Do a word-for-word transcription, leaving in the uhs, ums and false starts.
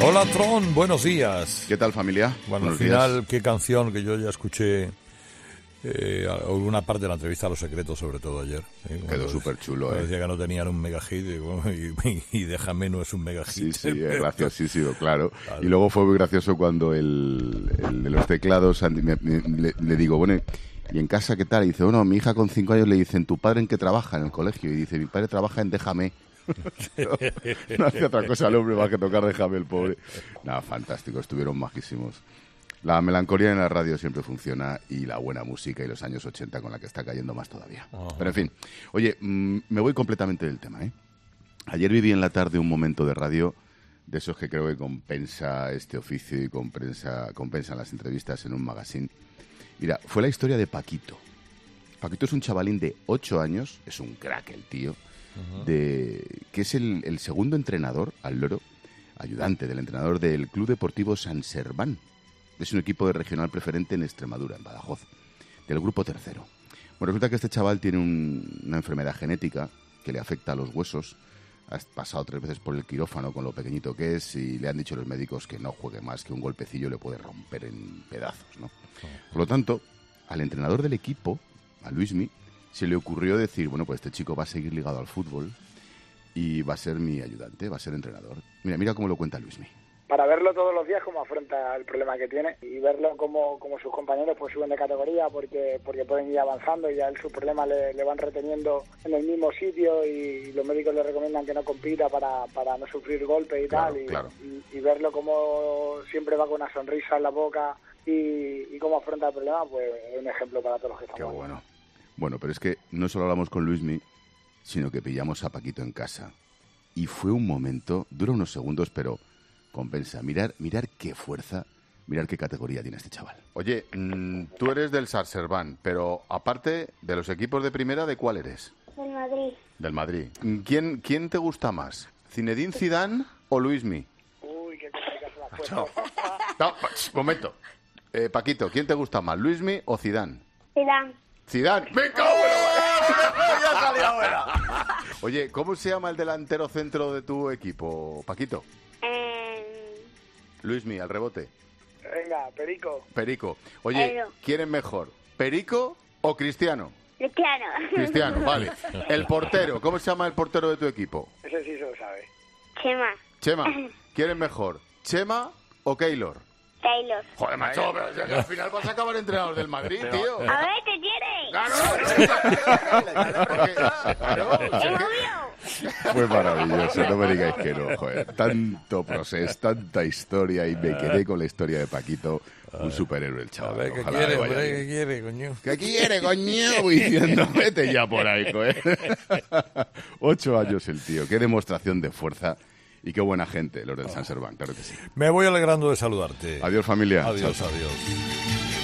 Hola Tron, buenos días. ¿Qué tal, familia? Bueno, buenos al final, días. Qué canción que yo ya escuché, eh, una parte de la entrevista a Los Secretos, sobre todo ayer. ¿eh? Quedó súper chulo, ¿eh? Decía que no tenían un mega hit y, y, y Déjame no es un mega hit. Sí, sí, es graciosísimo, claro. claro. Y luego fue muy gracioso cuando el, el de los teclados me, me, le, le digo, bueno, ¿y en casa qué tal? Y dice, bueno, mi hija con cinco años le dicen, ¿tu padre en qué trabaja en el colegio? Y dice, mi padre trabaja en Déjame. no, no hace otra cosa el hombre más que tocar Déjame, el pobre. Nada, fantástico, estuvieron majísimos. La melancolía en la radio siempre funciona y la buena música y los años ochenta con la que está cayendo más todavía. Uh-huh. Pero en fin, oye, mmm, me voy completamente del tema, ¿eh? Ayer viví en la tarde un momento de radio de esos que creo que compensa este oficio y compensa, compensan las entrevistas en un magazine. Mira, fue la historia de Paquito. Paquito es un chavalín de ocho años, es un crack el tío, uh-huh. de, que es el, el segundo entrenador, al loro, ayudante del entrenador del Club Deportivo San Serván. Es un equipo de regional preferente en Extremadura, en Badajoz, del grupo tercero. Bueno, resulta que este chaval tiene un, una enfermedad genética que le afecta a los huesos. Ha pasado tres veces por el quirófano con lo pequeñito que es y le han dicho los médicos que no juegue más, que un golpecillo le puede romper en pedazos, ¿no? Por lo tanto, al entrenador del equipo, a Luismi, se le ocurrió decir, bueno, pues este chico va a seguir ligado al fútbol y va a ser mi ayudante, va a ser entrenador. Mira, mira cómo lo cuenta Luismi. Para verlo todos los días cómo afronta el problema que tiene y verlo como, como sus compañeros pues suben de categoría porque porque pueden ir avanzando y a él sus problemas le, le van reteniendo en el mismo sitio y los médicos le recomiendan que no compita para, para no sufrir golpes y claro, tal y, claro. y, y verlo como siempre va con una sonrisa en la boca y, y cómo afronta el problema, pues es un ejemplo para todos los que estamos. Qué bueno. Bueno, pero es que no solo hablamos con Luismi, sino que pillamos a Paquito en casa y fue un momento, dura unos segundos, pero compensa. Mirar, mirar qué fuerza, mirar qué categoría tiene este chaval. Oye, mmm, tú eres del San Serván, pero aparte de los equipos de primera, ¿de cuál eres? Del Madrid. Del Madrid. ¿Quién, quién te gusta más? ¿Zinedine Zidane o Luismi? Uy, qué complicado la puesto. No, momento. Eh, Paquito, ¿quién te gusta más, Luismi o Zidane? Zidane. Zidane. ¡Me cago en la... ya salió buena! Oye, ¿cómo se llama el delantero centro de tu equipo, Paquito? Luismi, al rebote. Venga, Perico. Perico. Oye, Pero. ¿quién es mejor? ¿Perico o Cristiano? Cristiano. Cristiano, vale. El portero, ¿cómo se llama el portero de tu equipo? Ese sí se lo sabe. Chema. Chema, ¿quién es mejor? ¿Chema o Keylor? Taylor. Joder, macho, pero es que al final vas a acabar entrenador del Madrid, tío. A ver, ¿te quiere? ¡Claro! Porque, claro, Es obvio. fue maravilloso, no me digáis que no, joder. Tanto proceso, tanta historia y me quedé con la historia de Paquito, un superhéroe el chaval. A ver, ¿qué Ojalá quiere, le vaya hombre? bien. ¿Qué quiere, coño? ¿Qué quiere, coño? Voy diciendo, vete ya por ahí, joder. Ocho años el tío, qué demostración de fuerza y qué buena gente los del San Serván, claro que sí. Me voy alegrando de saludarte. Adiós, familia. Adiós, Chao. adiós.